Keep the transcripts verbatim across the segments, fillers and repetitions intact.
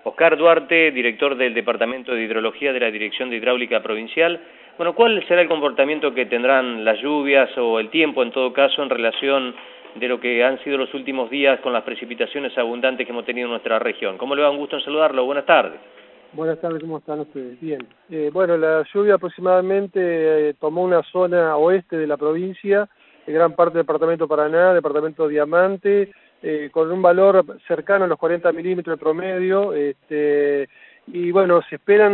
Oscar Duarte, director del Departamento de Hidrología de la Dirección de Hidráulica Provincial. Bueno, ¿cuál será el comportamiento que tendrán las lluvias o el tiempo, en todo caso, en relación de lo que han sido los últimos días con las precipitaciones abundantes que hemos tenido en nuestra región? ¿Cómo le va? Un gusto en saludarlo. Buenas tardes. Buenas tardes, ¿cómo están ustedes? Bien. Eh, bueno, la lluvia aproximadamente eh, tomó una zona oeste de la provincia, de gran parte del departamento Paraná, departamento Diamante, eh, con un valor cercano a los cuarenta milímetros de promedio, este, y bueno, se esperan,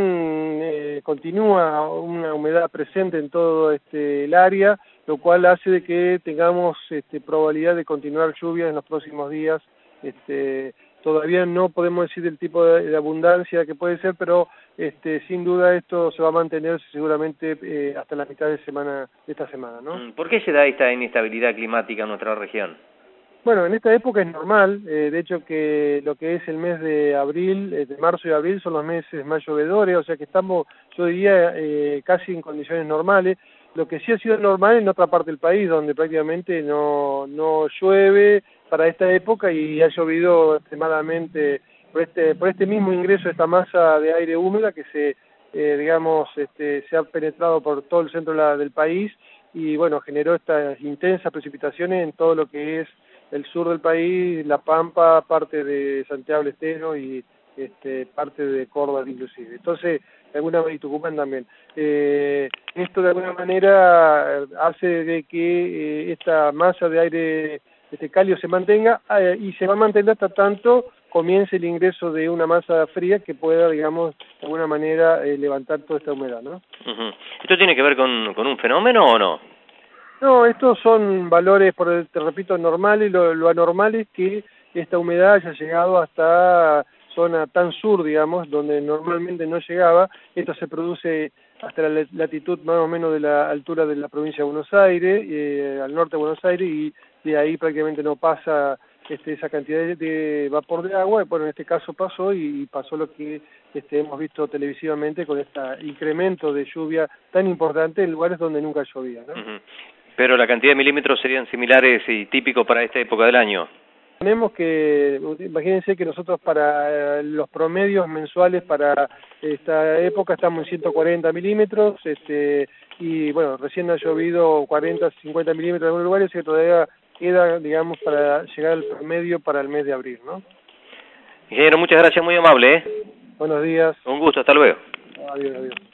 eh, continúa una humedad presente en todo este, el área, lo cual hace de que tengamos este, probabilidad de continuar lluvias en los próximos días. Este, todavía no podemos decir el tipo de, de abundancia que puede ser, pero este, sin duda esto se va a mantener seguramente eh, hasta la mitad de semana de esta semana, ¿no? ¿Por qué se da esta inestabilidad climática en nuestra región? Bueno, en esta época es normal, eh, de hecho que lo que es el mes de abril, eh, de marzo y abril son los meses más llovedores, o sea que estamos, yo diría, eh, casi en condiciones normales. Lo que sí ha sido normal en otra parte del país, donde prácticamente no, no llueve para esta época y ha llovido extremadamente por este, por este mismo ingreso de esta masa de aire húmeda que se, eh, digamos, este, se ha penetrado por todo el centro de la, del país y bueno, generó estas intensas precipitaciones en todo lo que es el sur del país, La Pampa, parte de Santiago del Estero y este, parte de Córdoba inclusive. Entonces, de alguna manera, y Tucumán también. Eh, esto de alguna manera hace de que eh, esta masa de aire este cálido se mantenga eh, y se va a mantener hasta tanto comience el ingreso de una masa fría que pueda, digamos, de alguna manera eh, levantar toda esta humedad, ¿no? Uh-huh. ¿Esto tiene que ver con, con un fenómeno o no? No, estos son valores, por te repito, normales. Lo, lo anormal es que esta humedad haya llegado hasta zona tan sur, digamos, donde normalmente no llegaba. Esto se produce hasta la latitud más o menos de la altura de la provincia de Buenos Aires, eh, al norte de Buenos Aires, y de ahí prácticamente no pasa este, esa cantidad de, de vapor de agua. Bueno, en este caso pasó y pasó lo que este, hemos visto televisivamente con este incremento de lluvia tan importante en lugares donde nunca llovía, ¿no? Uh-huh. Pero la cantidad de milímetros serían similares y típicos para esta época del año. Tenemos que, imagínense que nosotros para los promedios mensuales para esta época estamos en ciento cuarenta milímetros, este, y bueno, recién ha llovido cuarenta, cincuenta milímetros en algunos lugares, y todavía queda, digamos, para llegar al promedio para el mes de abril, ¿no? Ingeniero, muchas gracias, muy amable, ¿eh? Buenos días. Un gusto, hasta luego. Adiós, adiós.